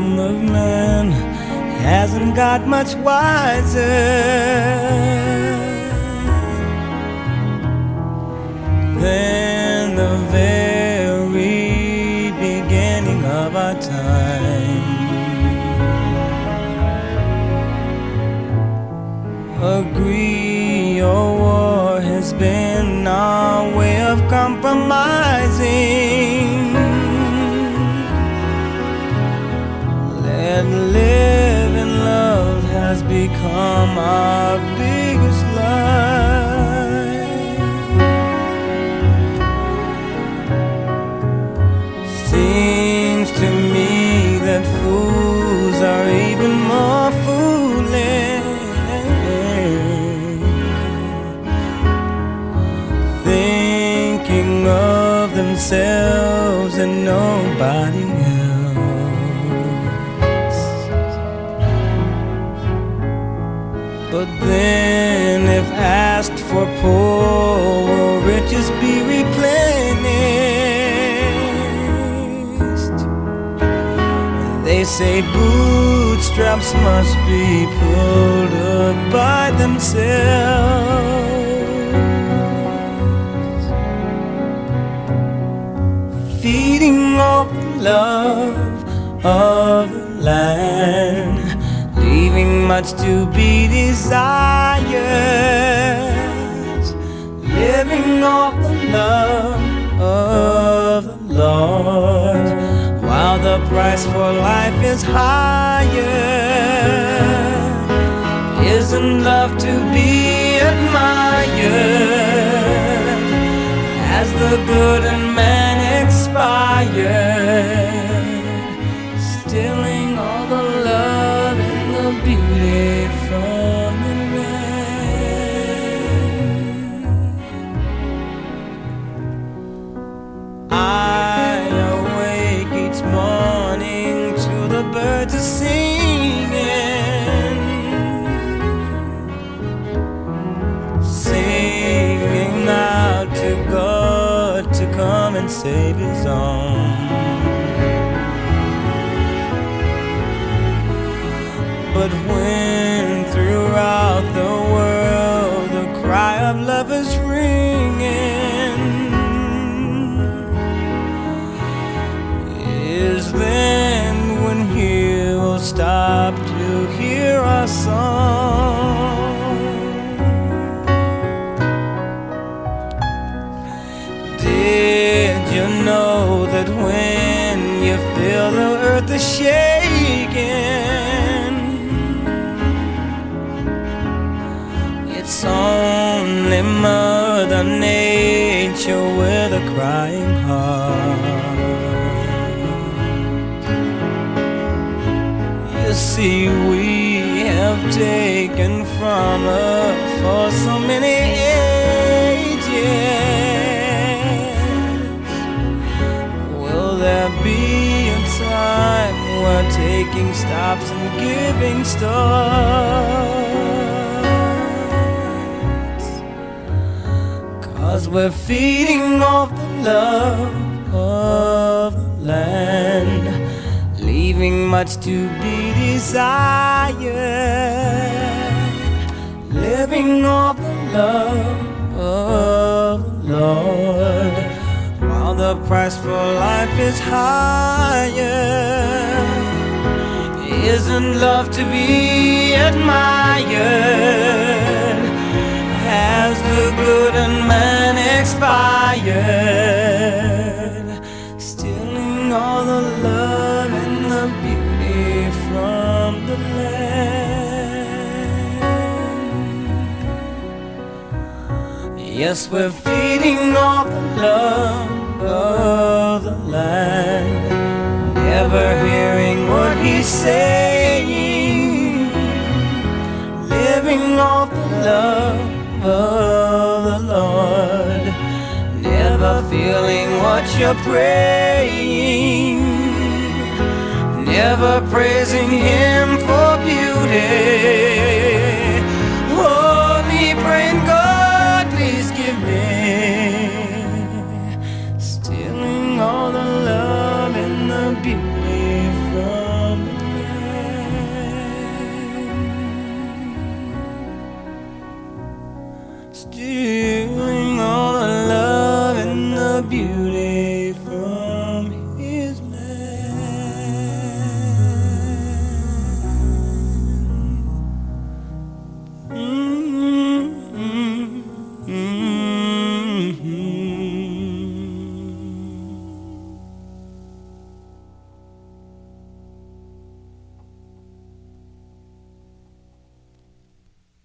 wisdom of man hasn't got much wiser than the very beginning of our time. Agree or war has been our way of compromising. Let live and love has become our biggest lie. Seems to me that fools are even more foolish, thinking of themselves and nobody else. But then if asked for poor, will riches be replenished? They say bootstraps must be pulled up by themselves. Feeding off the love of the land, leaving much to be desired. Living off the love of the Lord, while the price for life is higher. Isn't love to be admired as the good in man expired, stealing all the love and the beauty from the land? I awake each morning to the birds are singing, singing out to God to come and save his own. But when throughout the world the cry of love is ringing, is then when he will stop to hear our song? Did you know that when you feel the earth is shaking, it's only Mother Nature with a crying heart? You see, we have taken from her for so many ages. Will there be a time where taking stops and giving starts? 'Cause we're feeding off the love of the land, leaving much to be desired. Living off the love of the Lord, while the price for life is higher. Isn't love to be admired? Has the good in man expired, stealing all the love and the beauty from the land? Yes, we're feeding off the love of the land, never hearing what he's saying. Living off the love of the Lord, never feeling what you're praying, never praising him for beauty. Only praying, God, please give me, stealing all the love and the beauty from beauty.